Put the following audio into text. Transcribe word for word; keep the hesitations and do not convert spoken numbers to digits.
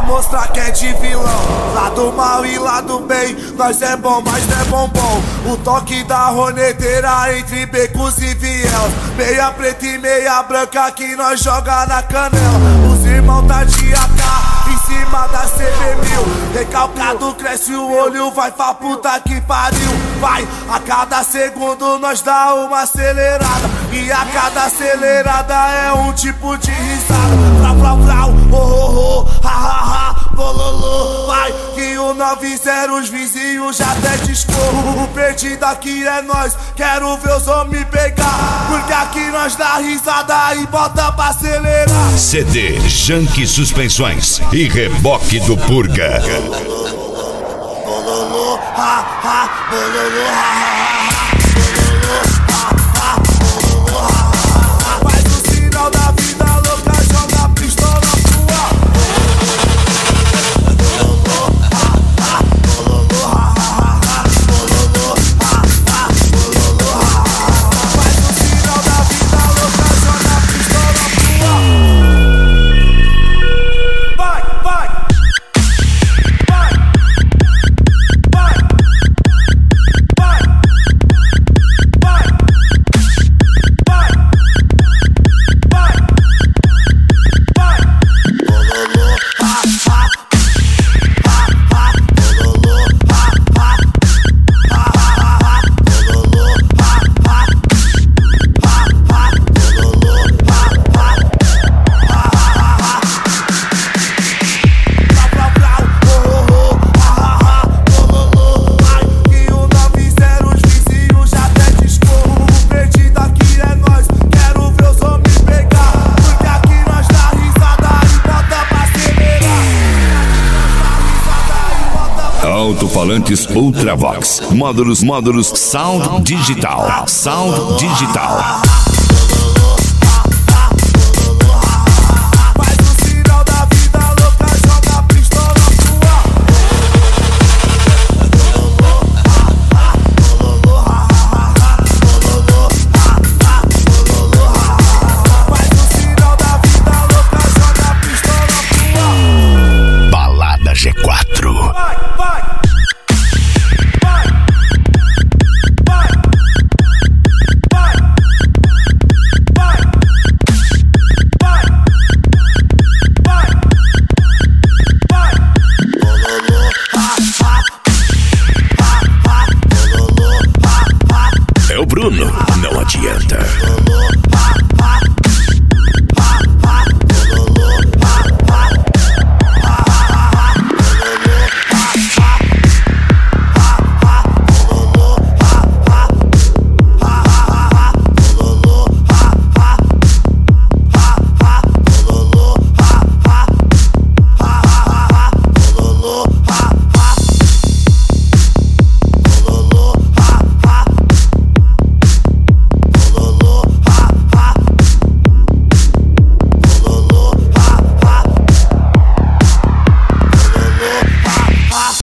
mostrar que é de vilão. Lado mal e lado bem, nós é bom, mas não é bombom. O toque da roneteira entre becos e vielas. Meia preta e meia branca que nós joga na canela. Os irmãos tá de A K em cima da C B mil. Recalcado cresce o olho, vai pra puta que pariu. Vai, a cada segundo nós dá uma acelerada. E a cada acelerada é um tipo de risada. Frau, frau, frau, oh, oh, oh, ha, ha, ha, bololô. Vai, que o nove zero os vizinhos já até discorro. O perdido aqui é nós, quero ver os homens pegar. Porque aqui nós dá risada e bota pra acelerar. C D Junk Suspensões e Reboque do Purga. Bololô, ha, ha, bololô, ha, ha, ha. Alto-falantes Ultravox. Módulos, módulos Sound Digital. Sound Digital.